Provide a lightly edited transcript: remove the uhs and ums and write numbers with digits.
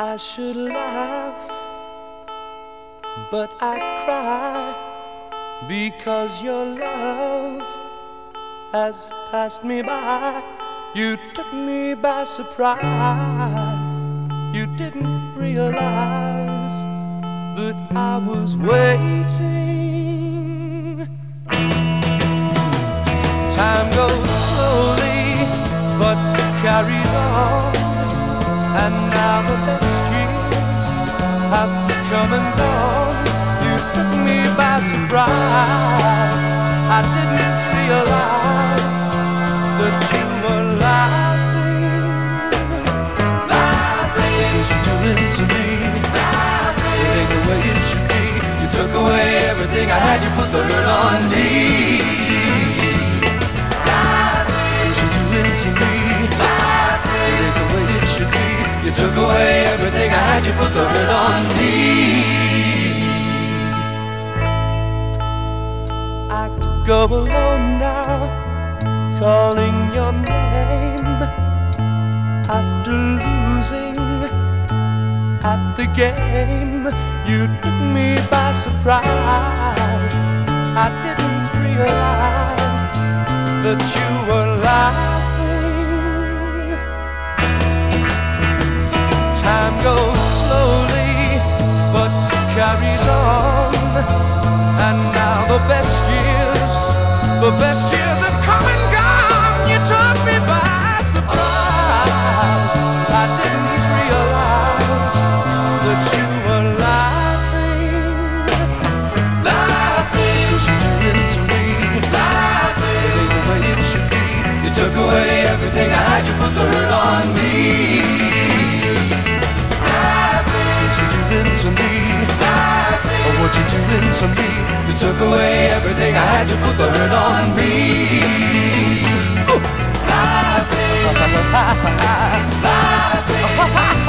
I should laugh, but I cry because your love has passed me by. You took me by surprise. You didn't realize that I was waiting. Time goes slowly, but carries on. And now the best years have come and gone. You took me by surprise. I didn't realize that you were laughing. Laughing, what you doing to me? Laughing, it ain't the way it should be. You took away everything I had. You put the hurt on me. Laughing, what you doing to me? Laughing, it ain't the way it should be. You took away everything I had. You put the hurt on me. I go alone now, calling your name after losing at the game. You took me by surprise. I didn't realize that you were laughing. Time goes slowly, but carries on. And now the best years have come and gone. You took me by surprise. I didn't realize that you were laughing. Laughing, 'cause you doing to me. Laughing, it ain't the way it should be. You took away everything I had. You put the hurt on me. Laughing, what you doing to me? Laughing, oh, what you doing to me? You took away everything I had. You put the hurt on me. Laughing, laughing, laughing.